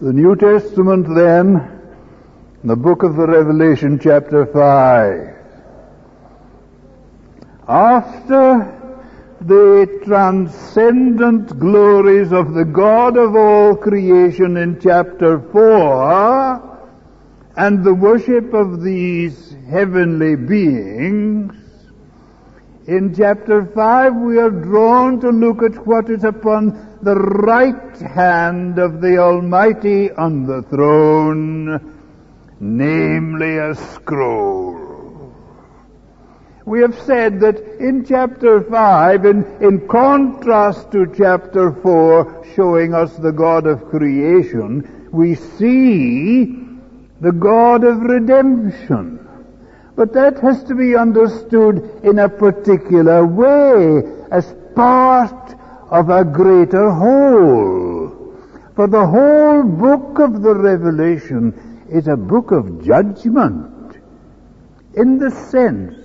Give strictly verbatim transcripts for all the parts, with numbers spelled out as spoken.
The New Testament then, the book of the Revelation, chapter five. After the transcendent glories of the God of all creation in chapter four, and the worship of these heavenly beings, in chapter five we are drawn to look at what is upon the right hand of the Almighty on the throne, namely a scroll. We have said that in chapter five, in, in contrast to chapter four, showing us the God of creation, we see the God of redemption. But that has to be understood in a particular way, as part of a greater whole. For the whole book of the Revelation is a book of judgment, in the sense,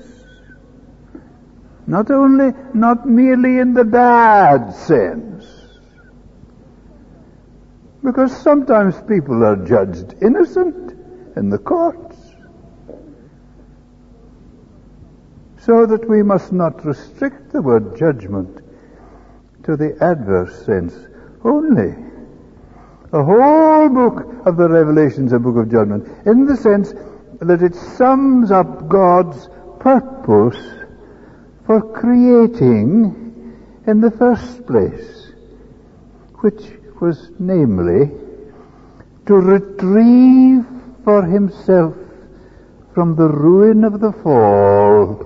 not only, not merely in the bad sense, because sometimes people are judged innocent in the courts, so that we must not restrict the word judgment to the adverse sense only. The whole book of the Revelation is a book of judgment, in the sense that it sums up God's purpose for creating in the first place, which was namely to retrieve for himself from the ruin of the fall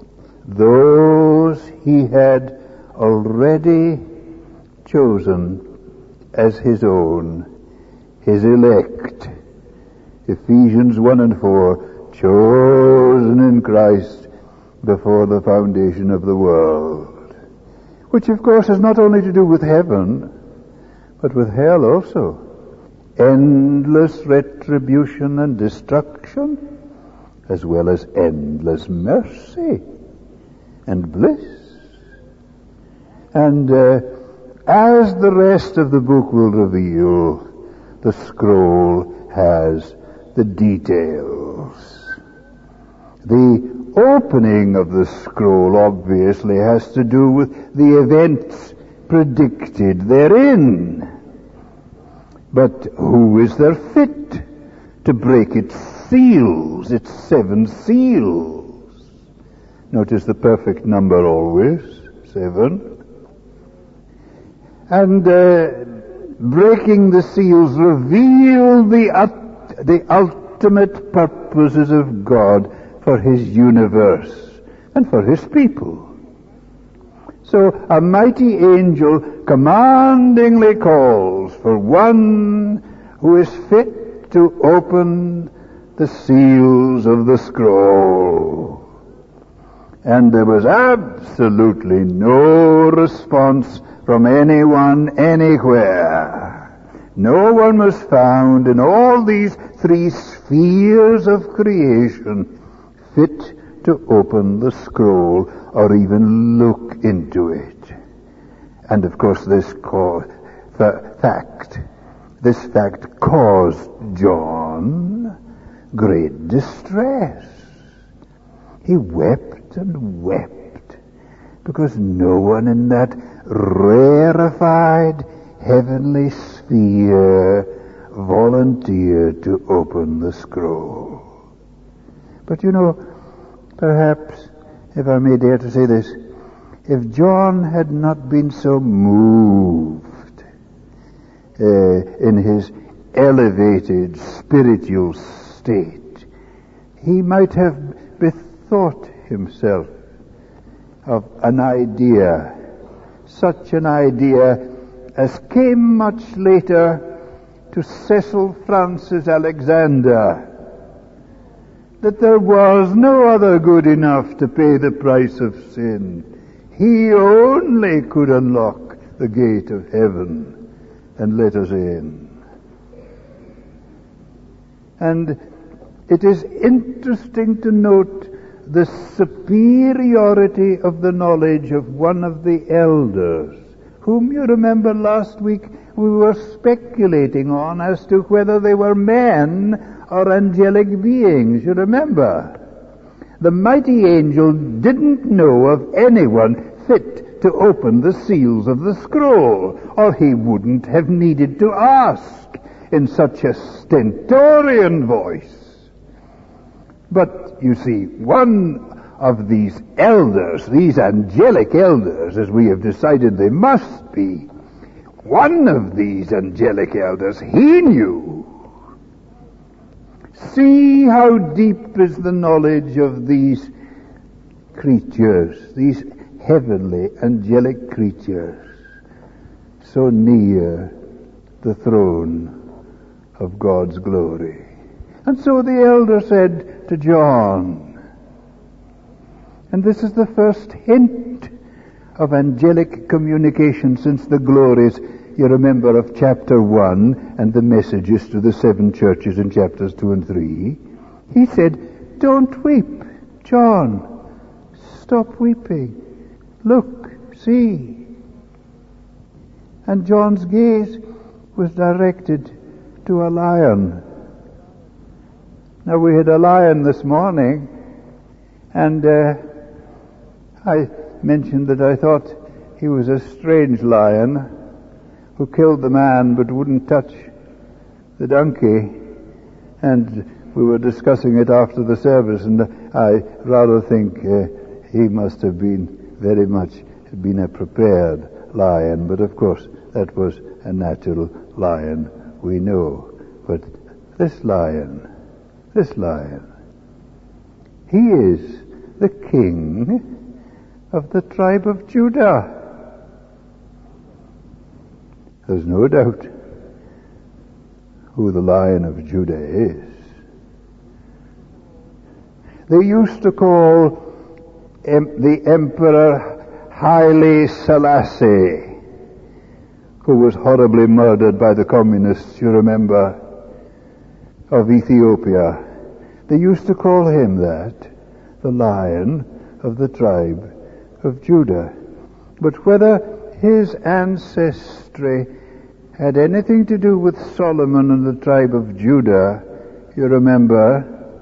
those he had already chosen as his own, his elect. Ephesians one and four, chosen in Christ before the foundation of the world. Which of course has not only to do with heaven, but with hell also. Endless retribution and destruction, as well as endless mercy and bliss. And uh, as the rest of the book will reveal, the scroll has the details. The opening of the scroll obviously has to do with the events predicted therein. But who is there fit to break its seals, its seven seals? Notice the perfect number always, seven. And uh, breaking the seals reveal the, ut- the ultimate purposes of God for his universe and for his people. So a mighty angel commandingly calls for one who is fit to open the seals of the scroll. And there was absolutely no response from anyone anywhere. No one was found in all these three spheres of creation fit to open the scroll or even look into it. And of course this co- fa- fact, this fact caused John great distress. He wept and wept because no one in that rarefied heavenly sphere volunteered to open the scroll. But you know, perhaps, if I may dare to say this, if John had not been so moved uh, in his elevated spiritual state, he might have bethought himself of an idea, such an idea as came much later to Cecil Francis Alexander, that there was no other good enough to pay the price of sin. He only could unlock the gate of heaven and let us in. And it is interesting to note the superiority of the knowledge of one of the elders, whom you remember last week we were speculating on as to whether they were men or angelic beings. You remember? The mighty angel didn't know of anyone fit to open the seals of the scroll, or he wouldn't have needed to ask in such a stentorian voice. But, you see, one of these elders, these angelic elders, as we have decided they must be, one of these angelic elders, he knew. See how deep is the knowledge of these creatures, these heavenly angelic creatures, so near the throne of God's glory. And so the elder said to John, and this is the first hint of angelic communication since the glories, you remember, of chapter one and the messages to the seven churches in chapters two and three. He said, don't weep, John. Stop weeping. Look, see. And John's gaze was directed to a lion. Now, we had a lion this morning, and uh, I mentioned that I thought he was a strange lion who killed the man but wouldn't touch the donkey. And we were discussing it after the service, and I rather think uh, he must have been very much been a prepared lion, but of course that was a natural lion, we know. But this lion, this lion, he is the king of the tribe of Judah. There's no doubt who the Lion of Judah is. They used to call em- the Emperor Haile Selassie, who was horribly murdered by the communists, you remember, of Ethiopia. They used to call him that, the Lion of the tribe of Judah. But whether his ancestry had anything to do with Solomon and the tribe of Judah, you remember,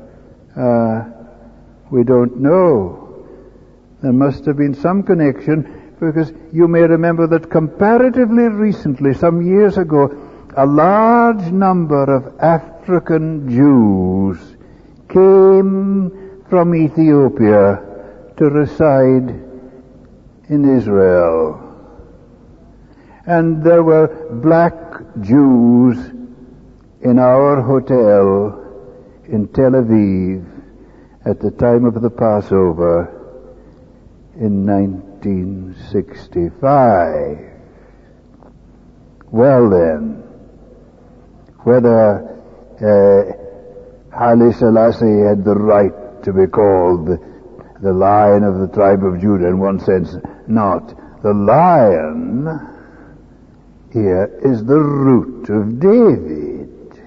uh, we don't know. There must have been some connection, because you may remember that comparatively recently, some years ago, a large number of African Jews came from Ethiopia to reside in Israel. And there were black Jews in our hotel in Tel Aviv at the time of the Passover in nineteen sixty-five. Well then, whether uh, Haile Selassie had the right to be called the, the Lion of the tribe of Judah, in one sense, not. The Lion here is the root of David,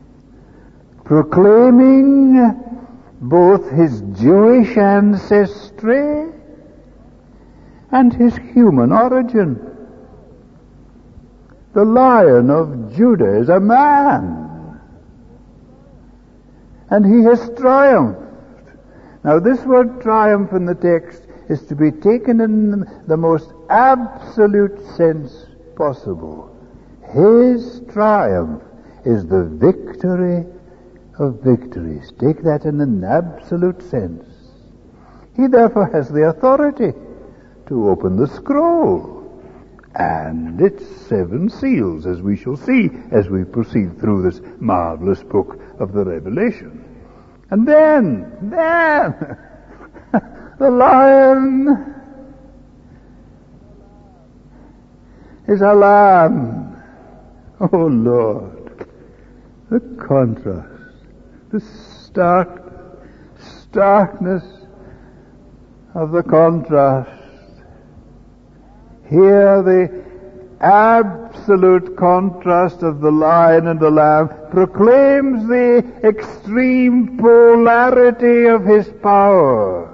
proclaiming both his Jewish ancestry and his human origin. The Lion of Judah is a man, and he has triumphed. Now, this word triumph in the text is to be taken in the most absolute sense possible. His triumph is the victory of victories. Take that in an absolute sense. He therefore has the authority to open the scroll and its seven seals, as we shall see as we proceed through this marvelous book of the Revelation. And then, then, the Lion is a lamb. Oh Lord, the contrast, the stark, starkness of the contrast. Here the absolute contrast of the lion and the lamb proclaims the extreme polarity of his power.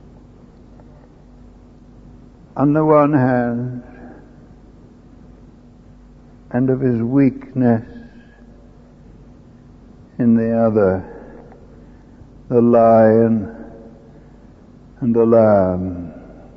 On the one hand, and of his weakness in the other, the lion and the lamb.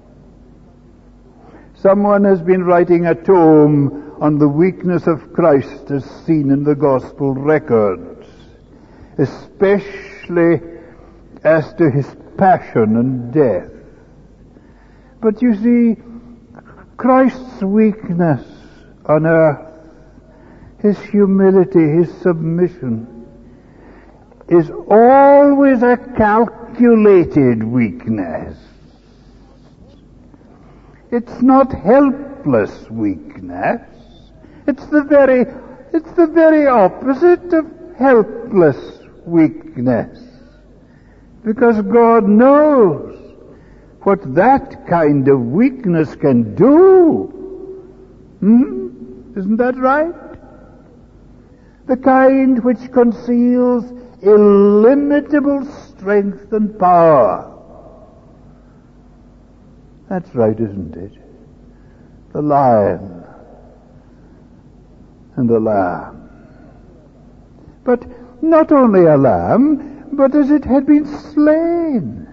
Someone has been writing a tome on the weakness of Christ as seen in the gospel records, especially as to his passion and death. But you see, Christ's weakness on earth, his humility, his submission, is always a calculated weakness. It's not helpless weakness. It's the very, it's the very opposite of helpless weakness. Because God knows what that kind of weakness can do. Hmm? Isn't that right? The kind which conceals illimitable strength and power. That's right, isn't it? The lion and the lamb. But not only a lamb, but as it had been slain.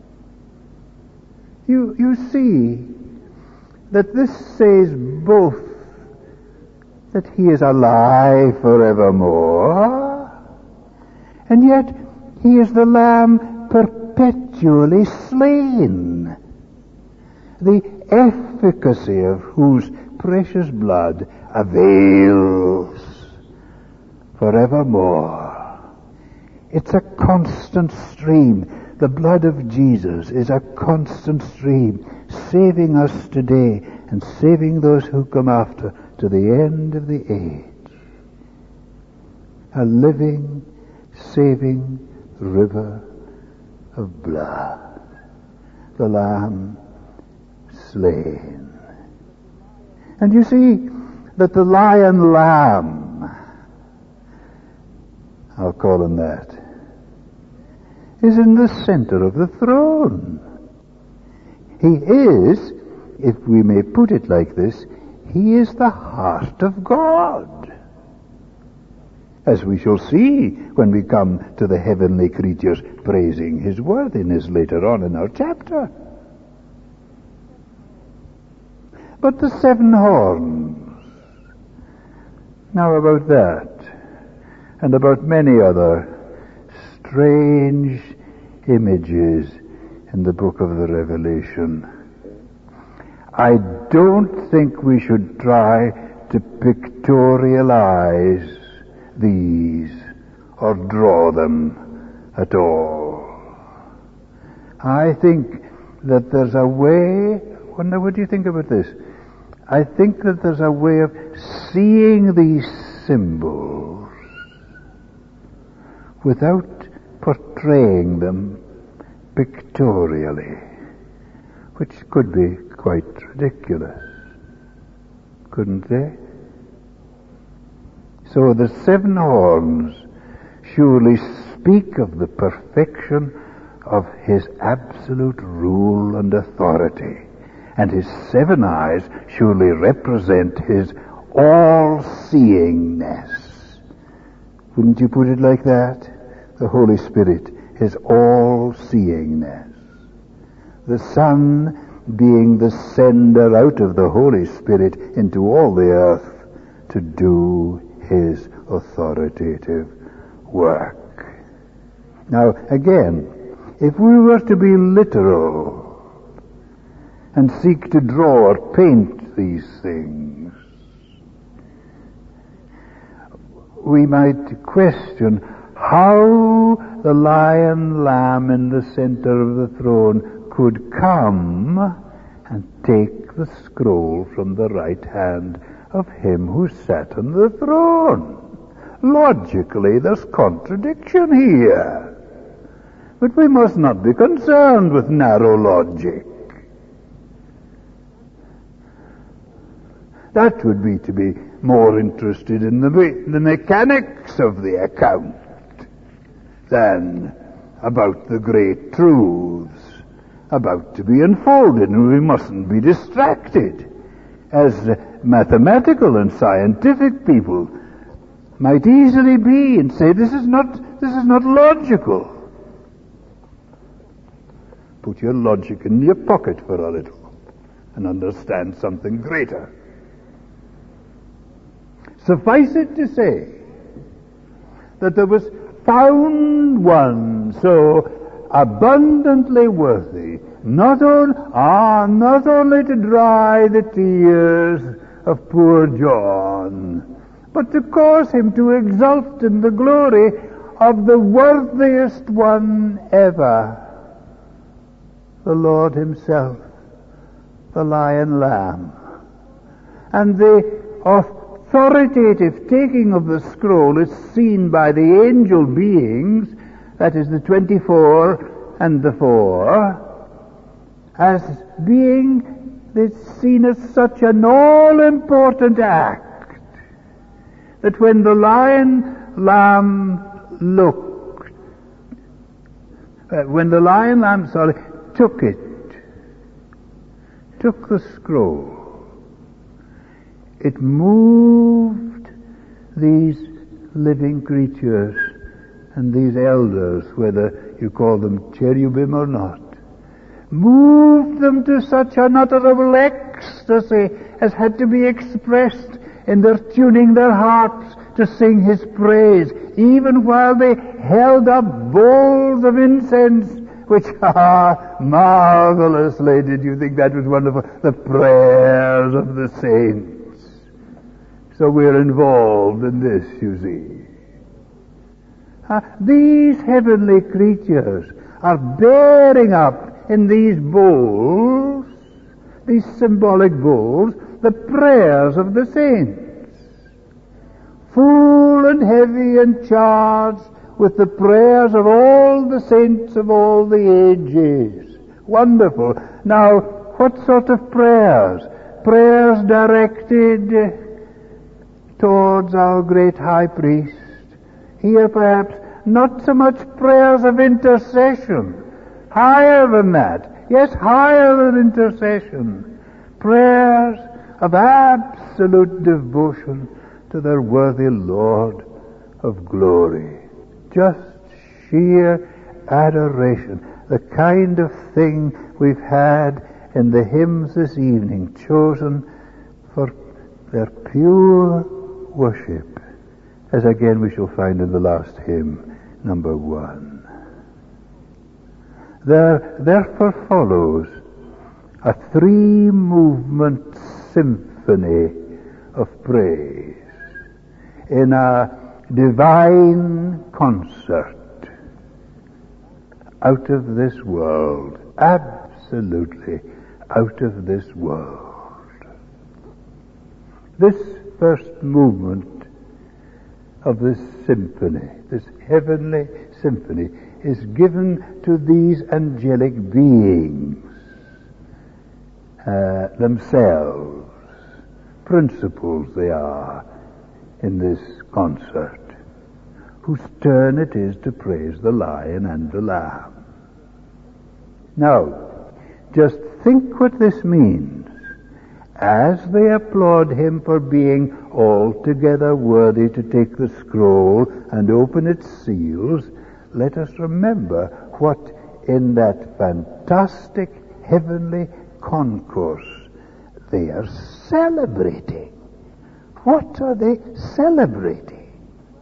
You, you see that this says both that he is alive forevermore, and yet he is the lamb perpetually slain, the efficacy of whose precious blood avails forevermore. It's a constant stream. The blood of Jesus is a constant stream, saving us today and saving those who come after to the end of the age. A living, saving river of blood. The Lamb slain. And you see that the lion lamb, I'll call him that, is in the center of the throne. He is, if we may put it like this, he is the heart of God. As we shall see when we come to the heavenly creatures praising his worthiness later on in our chapter. But the seven horns, now about that, and about many other strange images in the book of the Revelation, I don't think we should try to pictorialize these or draw them at all. I think that there's a way, wonder what do you think about this? I think that there's a way of seeing these symbols without portraying them pictorially, which could be quite ridiculous, couldn't they? So the seven horns surely speak of the perfection of his absolute rule and authority, and his seven eyes surely represent his all-seeingness. Wouldn't you put it like that? The Holy Spirit, his all-seeingness. The Son being the sender out of the Holy Spirit into all the earth to do his authoritative work. Now, again, if we were to be literal and seek to draw or paint these things, we might question how the lion lamb in the center of the throne could come and take the scroll from the right hand of him who sat on the throne. Logically, there's contradiction here. But we must not be concerned with narrow logic. That would be to be more interested in the, the mechanics of the account than about the great truths about to be unfolded, and we mustn't be distracted. as mathematical and scientific people might easily be and say, this is not, this is not logical. Put your logic in your pocket for a little and understand something greater. Suffice it to say that there was found one so abundantly worthy, not, on, ah, not only to dry the tears of poor John, but to cause him to exult in the glory of the worthiest one ever, the Lord himself, the Lion Lamb. And the authoritative taking of the scroll is seen by the angel beings, that is the twenty-four and the four, as being it's seen as such an all-important act that when the Lion Lamb looked, uh, when the Lion Lamb, sorry, took it, took the scroll, it moved these living creatures and these elders, whether you call them cherubim or not, moved them to such unutterable ecstasy as had to be expressed in their tuning their harps to sing his praise, even while they held up bowls of incense, which, ah, marvelously, did you think that was wonderful? The prayers of the saints. So we're involved in this, you see. Ah, these heavenly creatures are bearing up in these bowls, these symbolic bowls, the prayers of the saints, full and heavy and charged with the prayers of all the saints of all the ages. Wonderful. Now, what sort of prayers? Prayers directed towards our great high priest. Here perhaps not so much prayers of intercession, higher than that. Yes, higher than intercession. Prayers of absolute devotion to their worthy Lord of glory. Just sheer adoration. The kind of thing we've had in the hymns this evening, chosen for their pure worship, as again we shall find in the last hymn, number one. There therefore follows a three-movement symphony of praise in a divine concert out of this world, absolutely out of this world. This first movement of this symphony, this heavenly symphony, is given to these angelic beings uh, themselves. Principals they are in this concert, whose turn it is to praise the Lion and the Lamb. Now, just think what this means. As they applaud him for being altogether worthy to take the scroll and open its seals, let us remember what in that fantastic heavenly concourse they are celebrating. What are they celebrating?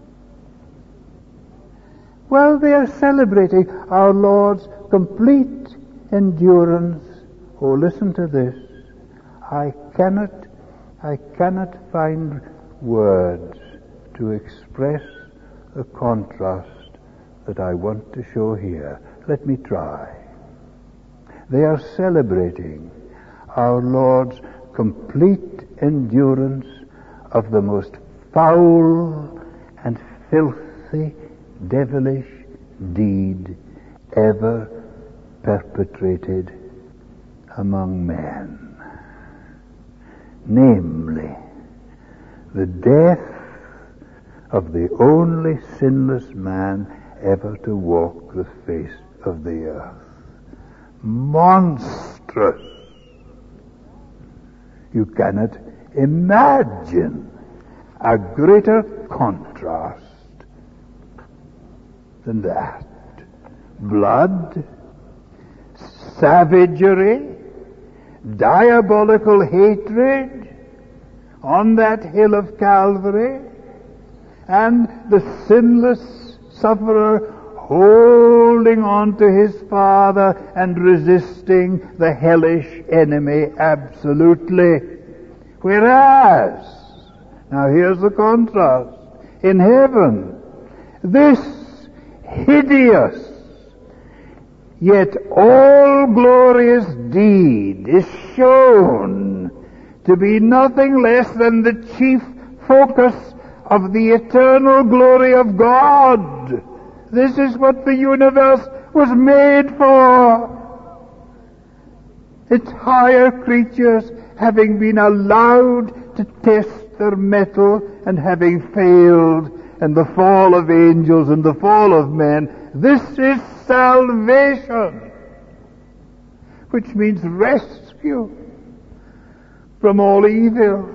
Well, they are celebrating our Lord's complete endurance. Oh, listen to this. I cannot, I cannot find words to express the contrast that I want to show here. Let me try. They are celebrating our Lord's complete endurance of the most foul and filthy, devilish deed ever perpetrated among men. Namely, the death of the only sinless man ever to walk the face of the earth. Monstrous. You cannot imagine a greater contrast than that. Blood, savagery, diabolical hatred on that hill of Calvary, and the sinless sufferer holding on to his Father and resisting the hellish enemy absolutely. Whereas, now here's the contrast, in heaven, this hideous yet all glorious deed is shown to be nothing less than the chief focus of the eternal glory of God. This is what the universe was made for. Its higher creatures, having been allowed to test their mettle and having failed, and the fall of angels and the fall of men, this is salvation, which means rescue from all evil.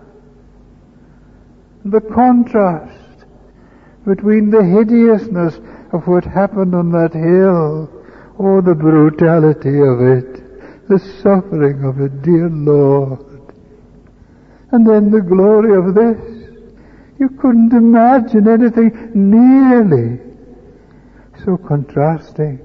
The contrast between the hideousness of what happened on that hill, oh, the brutality of it, the suffering of it, dear Lord, and then the glory of this. You couldn't imagine anything nearly so contrasting.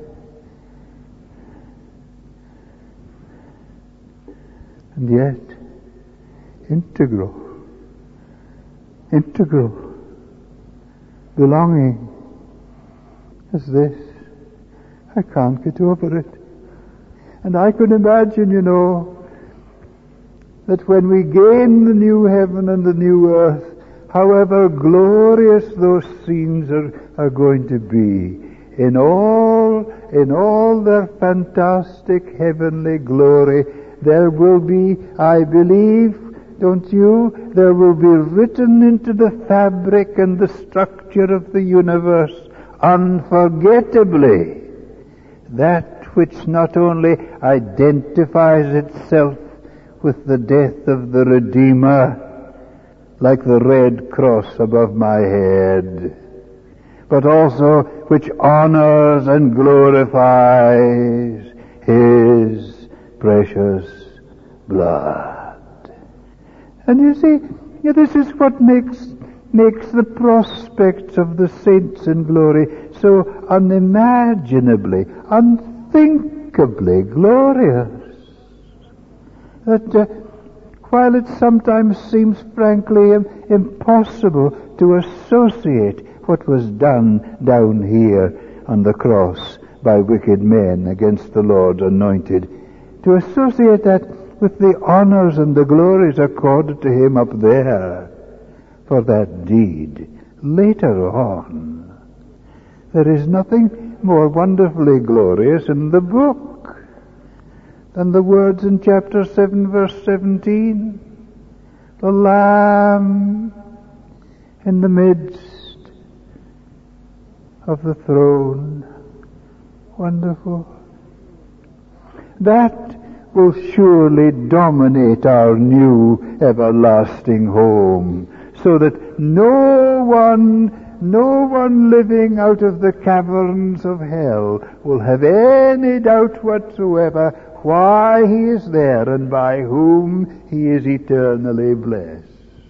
And yet, integral. Integral. Belonging is this. I can't get over it. And I could imagine, you know, that when we gain the new heaven and the new earth, however glorious those scenes are, are going to be, in all, in all their fantastic heavenly glory, there will be, I believe, don't you, there will be written into the fabric and the structure of the universe, unforgettably, that which not only identifies itself with the death of the Redeemer, like the red cross above my head, but also which honors and glorifies His precious blood. And you see, this is what makes makes the prospects of the saints in glory so unimaginably, unthinkably glorious, that uh, while it sometimes seems frankly impossible to associate what was done down here on the cross by wicked men against the Lord's anointed, to associate that with the honors and the glories accorded to him up there for that deed later on. There is nothing more wonderfully glorious in the book than the words in chapter seven, verse seventeen. The Lamb in the midst of the throne. Wonderful. That will surely dominate our new everlasting home, so that no one, no one living out of the caverns of hell will have any doubt whatsoever why he is there and by whom he is eternally blessed.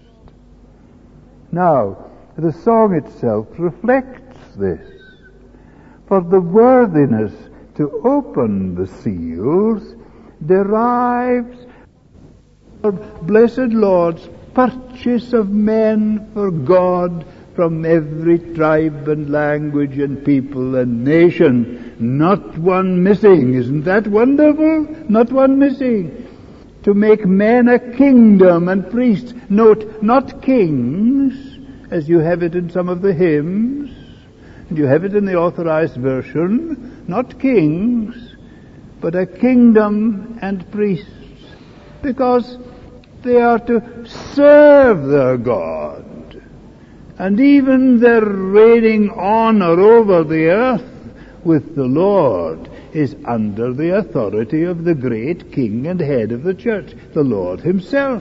Now, the song itself reflects this. For the worthiness to open the seals derives from blessed Lord's purchase of men for God from every tribe and language and people and nation. Not one missing. Isn't that wonderful? Not one missing. To make men a kingdom and priests. Note, not kings, as you have it in some of the hymns, and you have it in the Authorized Version. Not kings, but a kingdom and priests, because they are to serve their God, and even their reigning honor over the earth with the Lord is under the authority of the great King and head of the church, the Lord himself.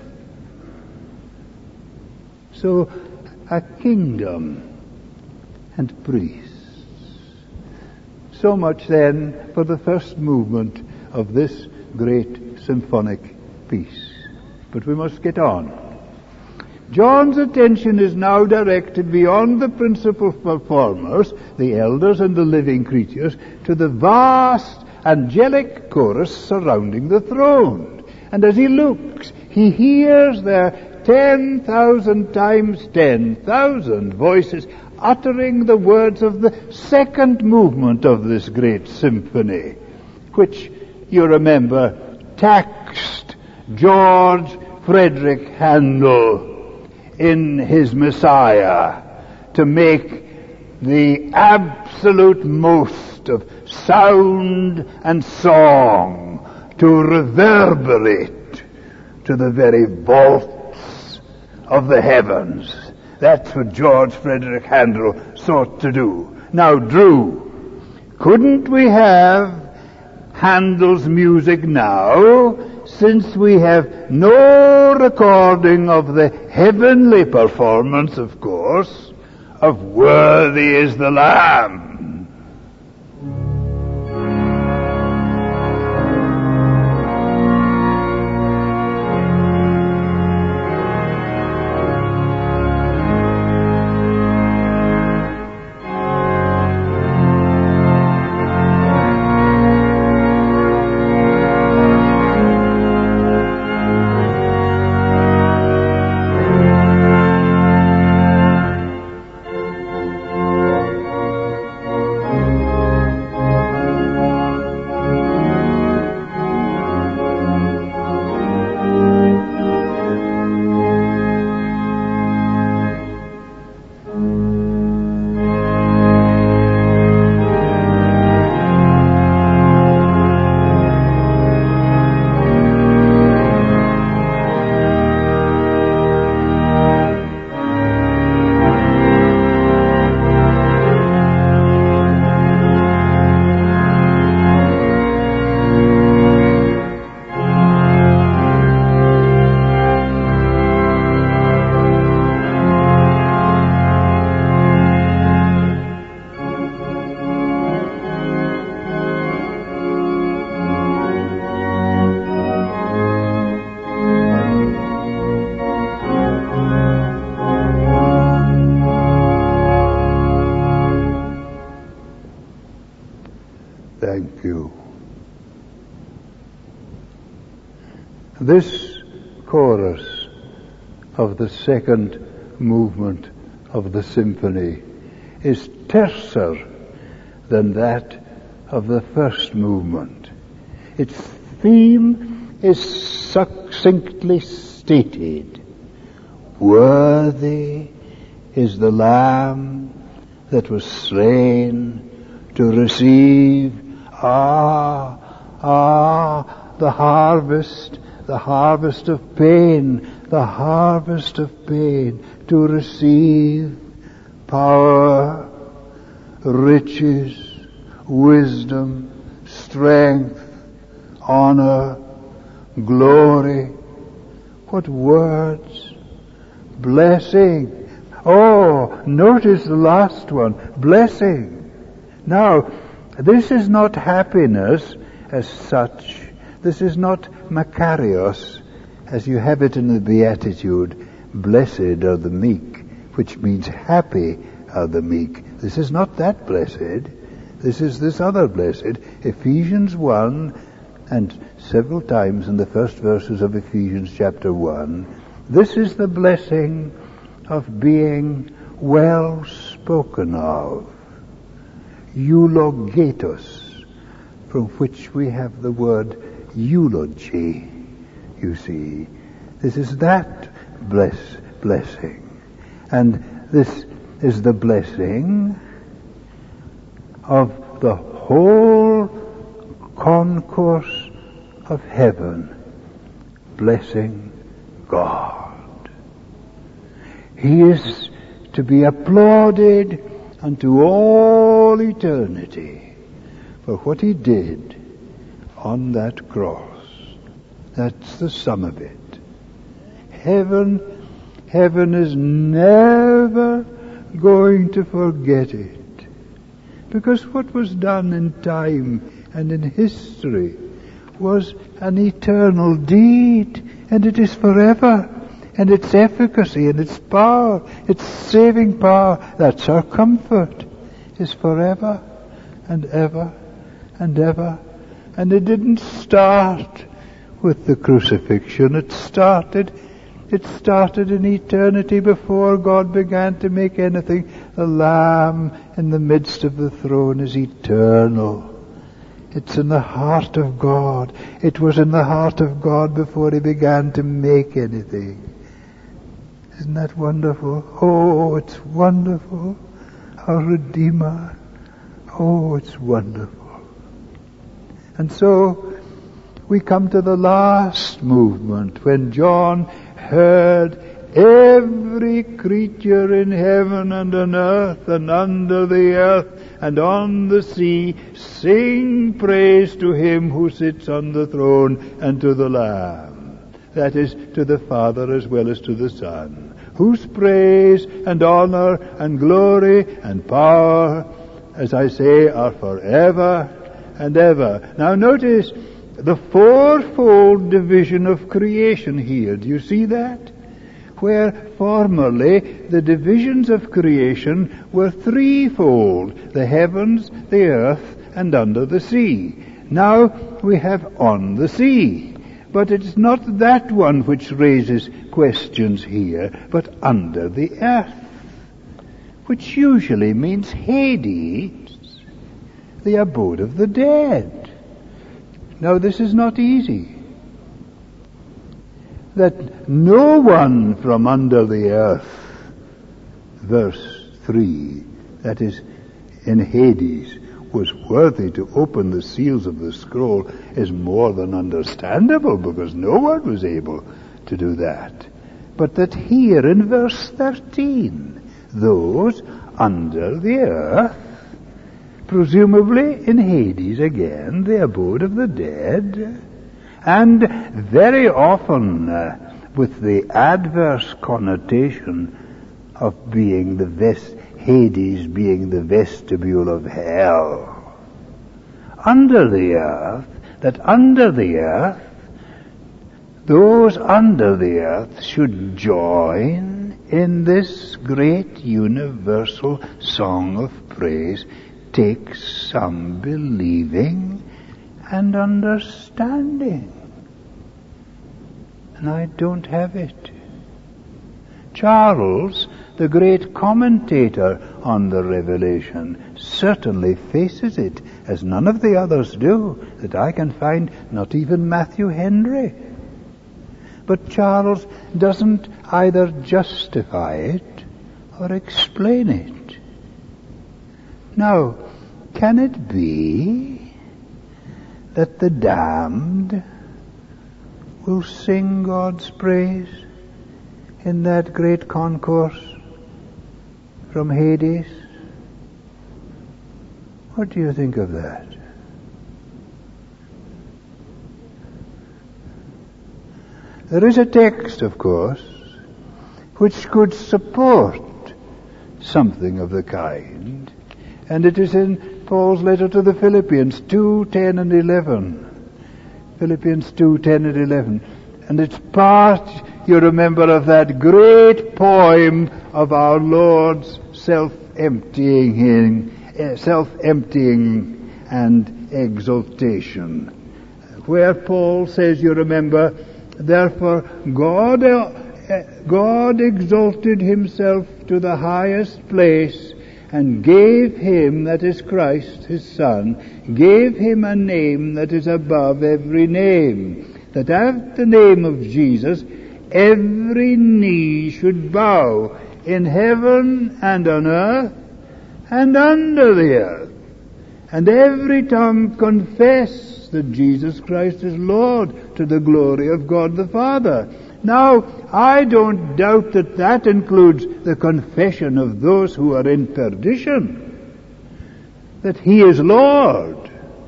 So, a kingdom and priests. So much then for the first movement of this great symphonic piece. But we must get on. John's attention is now directed beyond the principal performers, the elders and the living creatures, to the vast angelic chorus surrounding the throne. And as he looks, he hears their ten thousand times ten thousand voices uttering the words of the second movement of this great symphony, which, you remember, taxed George Frederick Handel in his Messiah to make the absolute most of sound and song, to reverberate to the very vaults of the heavens. That's what George Frederick Handel sought to do. Now, Drew, couldn't we have Handel's music now, since we have no recording of the heavenly performance, of course, of Worthy is the Lamb? Thank you. This chorus of the second movement of the symphony is terser than that of the first movement. Its theme is succinctly stated. Worthy is the Lamb that was slain to receive, ah, ah, the harvest, the harvest of pain, the harvest of pain, to receive power, riches, wisdom, strength, honor, glory. What words! Blessing. Oh, notice the last one. Blessing. Now, this is not happiness as such. This is not makarios, as you have it in the Beatitude. Blessed are the meek, which means happy are the meek. This is not that blessed. This is this other blessed. Ephesians one, and several times in the first verses of Ephesians chapter one, this is the blessing of being well spoken of. Eulogetos, from which we have the word eulogy, you see. This is that bless, blessing. And this is the blessing of the whole concourse of heaven, blessing God. He is to be applauded unto all eternity for what he did on that cross. That's the sum of it. Heaven, heaven is never going to forget it. Because what was done in time and in history was an eternal deed, and it is forever. And its efficacy and its power, its saving power, that's our comfort, is forever and ever and ever. And it didn't start with the crucifixion. It started, it started in eternity before God began to make anything. The Lamb in the midst of the throne is eternal. It's in the heart of God. It was in the heart of God before he began to make anything. Isn't that wonderful? Oh, it's wonderful. Our Redeemer. Oh, it's wonderful. And so we come to the last movement when John heard every creature in heaven and on earth and under the earth and on the sea sing praise to him who sits on the throne and to the Lamb. That is, to the Father as well as to the Son, whose praise and honor and glory and power, as I say, are forever and ever. Now notice the fourfold division of creation here. Do you see that? Where formerly the divisions of creation were threefold: the heavens, the earth, and under the sea. Now we have on the sea. But it's not that one which raises questions here, but under the earth, which usually means Hades, the abode of the dead. Now this is not easy. That no one from under the earth, verse three, that is in Hades, was worthy to open the seals of the scroll is more than understandable, because no one was able to do that. But that here in verse thirteen, those under the earth, presumably in Hades again, the abode of the dead, and very often uh, with the adverse connotation of being the vest, Hades being the vestibule of hell. Under the earth, that under the earth, those under the earth should join in this great universal song of praise takes some believing and understanding. And I don't have it. Charles, the great commentator on the Revelation, certainly faces it, as none of the others do, that I can find, not even Matthew Henry. But Charles doesn't either justify it or explain it. Now, can it be that the damned will sing God's praise in that great concourse from Hades? What do you think of that? There is a text, of course, which could support something of the kind, and it is in Paul's letter to the Philippians, two, ten and eleven. Philippians two, ten and eleven. And it's part, you remember, of that great poem of our Lord's self-emptying, uh, self-emptying and exaltation, where Paul says, you remember, therefore God, uh, God exalted himself to the highest place and gave him, that is Christ, his Son, gave him a name that is above every name, that at the name of Jesus every knee should bow in heaven and on earth and under the earth, and every tongue confess that Jesus Christ is Lord, to the glory of God the Father. Now, I don't doubt that that includes the confession of those who are in perdition, that he is Lord.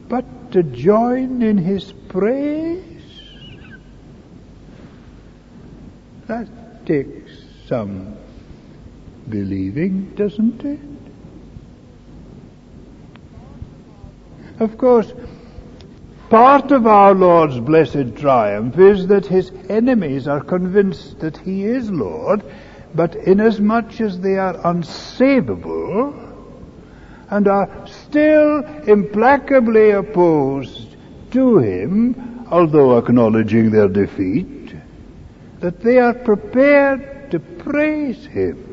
but to join in his praise. That takes some believing, doesn't it? Of course, part of our Lord's blessed triumph is that his enemies are convinced that he is Lord, but inasmuch as they are unsavable and are still implacably opposed to him, although acknowledging their defeat, that they are prepared to praise him,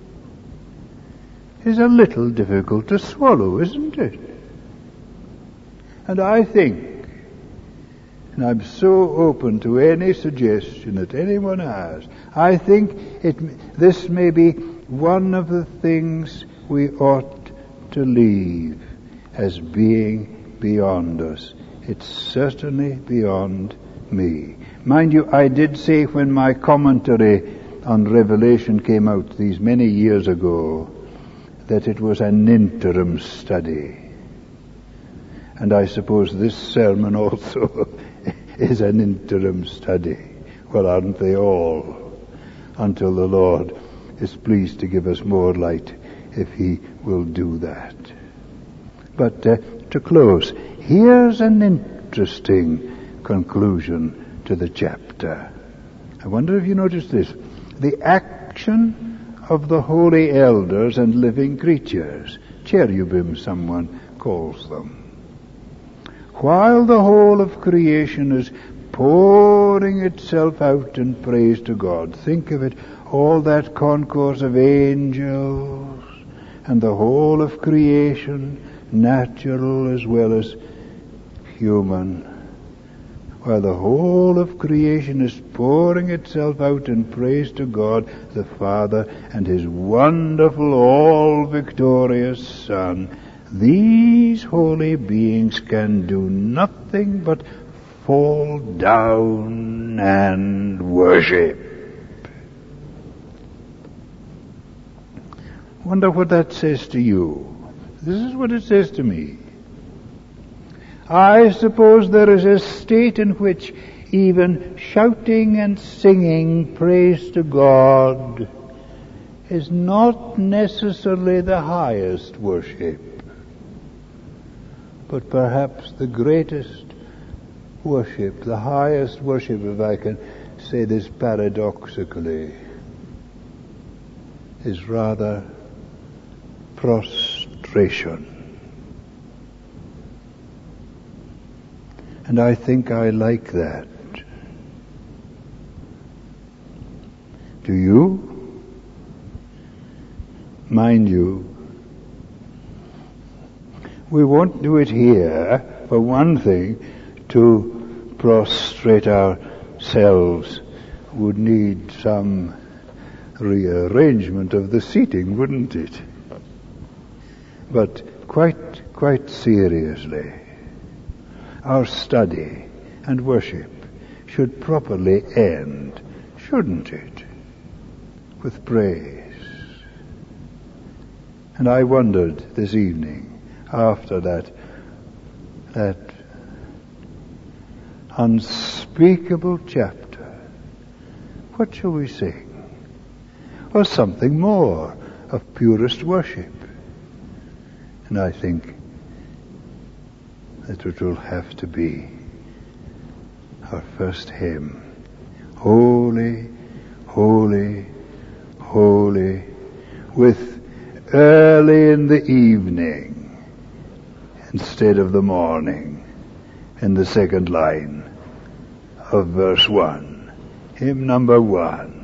is a little difficult to swallow, isn't it? And I think, and I'm so open to any suggestion that anyone has, I think it, this may be one of the things we ought to leave as being beyond us. It's certainly beyond me. Mind you, I did say when my commentary on Revelation came out these many years ago that it was an interim study. And I suppose this sermon also is an interim study. Well, aren't they all? Until the Lord is pleased to give us more light, if he will do that. But uh, to close, here's an interesting conclusion to the chapter. I wonder if you noticed this. The action of the holy elders and living creatures, cherubim someone calls them. While the whole of creation is pouring itself out in praise to God, think of it, all that concourse of angels and the whole of creation, natural as well as human, while the whole of creation is pouring itself out in praise to God the Father and his wonderful, all-victorious Son, these holy beings can do nothing but fall down and worship. Wonder what that says to you. This is what it says to me. I suppose there is a state in which even shouting and singing praise to God is not necessarily the highest worship, but perhaps the greatest worship, the highest worship, if I can say this paradoxically, is rather prostration. And I think I like that. Do you? Mind you, we won't do it here, for one thing. To prostrate ourselves would need some rearrangement of the seating, wouldn't it? But quite, quite seriously, our study and worship should properly end, shouldn't it, with praise. And I wondered this evening, after that, that unspeakable chapter, what shall we sing? Or something more of purest worship. And I think that it will have to be our first hymn. Holy, holy, holy, with early in the evening instead of the morning, in the second line of verse one. Hymn number one.